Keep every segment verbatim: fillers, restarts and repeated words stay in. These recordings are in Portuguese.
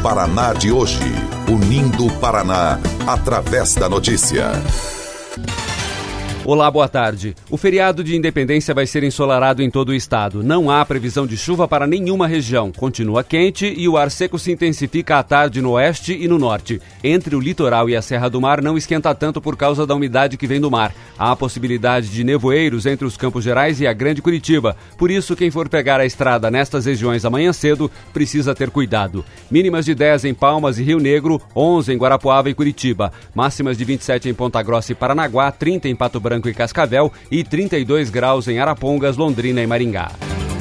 Paraná de hoje. Unindo o Paraná através da notícia. Olá, boa tarde. O feriado de Independência vai ser ensolarado em todo o estado. Não há previsão de chuva para nenhuma região. Continua quente e o ar seco se intensifica à tarde no oeste e no norte. Entre o litoral e a Serra do Mar não esquenta tanto por causa da umidade que vem do mar. Há a possibilidade de nevoeiros entre os Campos Gerais e a Grande Curitiba. Por isso, quem for pegar a estrada nestas regiões amanhã cedo precisa ter cuidado. Mínimas de dez em Palmas e Rio Negro, onze em Guarapuava e Curitiba. Máximas de vinte e sete em Ponta Grossa e Paranaguá, trinta em Pato Branco e Cascavel e trinta e dois graus em Arapongas, Londrina e Maringá.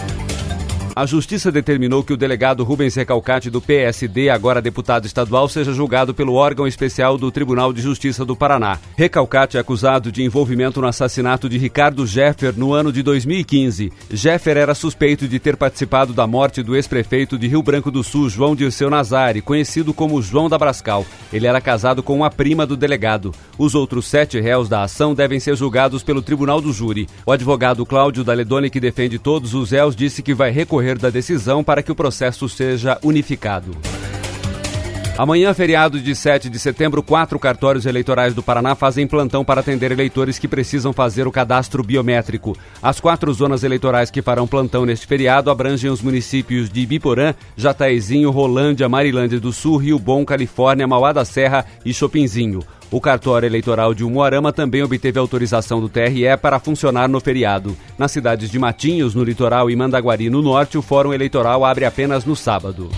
A Justiça determinou que o delegado Rubens Recalcati do P S D, agora deputado estadual, seja julgado pelo órgão especial do Tribunal de Justiça do Paraná. Recalcati é acusado de envolvimento no assassinato de Ricardo Jeffer no ano de dois mil e quinze. Jeffer era suspeito de ter participado da morte do ex-prefeito de Rio Branco do Sul, João Dirceu Nazari, conhecido como João da Brascal. Ele era casado com uma prima do delegado. Os outros sete réus da ação devem ser julgados pelo Tribunal do Júri. O advogado Cláudio Daledoni, que defende todos os réus, disse que vai recorrer da decisão para que o processo seja unificado. Amanhã, feriado de sete de setembro, quatro cartórios eleitorais do Paraná fazem plantão para atender eleitores que precisam fazer o cadastro biométrico. As quatro zonas eleitorais que farão plantão neste feriado abrangem os municípios de Ibiporã, Jataizinho, Rolândia, Marilândia do Sul, Rio Bom, Califórnia, Mauá da Serra e Chopinzinho. O cartório eleitoral de Umuarama também obteve autorização do T R E para funcionar no feriado. Nas cidades de Matinhos, no litoral, e Mandaguari, no norte, o Fórum Eleitoral abre apenas no sábado.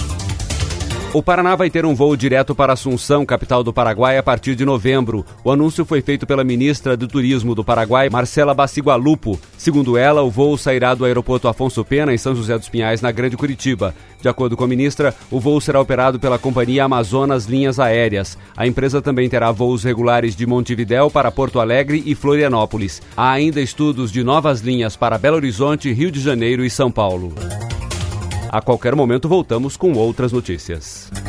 O Paraná vai ter um voo direto para Assunção, capital do Paraguai, a partir de novembro. O anúncio foi feito pela ministra do Turismo do Paraguai, Marcela Bacigalupo. Segundo ela, o voo sairá do aeroporto Afonso Pena, em São José dos Pinhais, na Grande Curitiba. De acordo com a ministra, o voo será operado pela companhia Amazonas Linhas Aéreas. A empresa também terá voos regulares de Montevidéu para Porto Alegre e Florianópolis. Há ainda estudos de novas linhas para Belo Horizonte, Rio de Janeiro e São Paulo. A qualquer momento voltamos com outras notícias.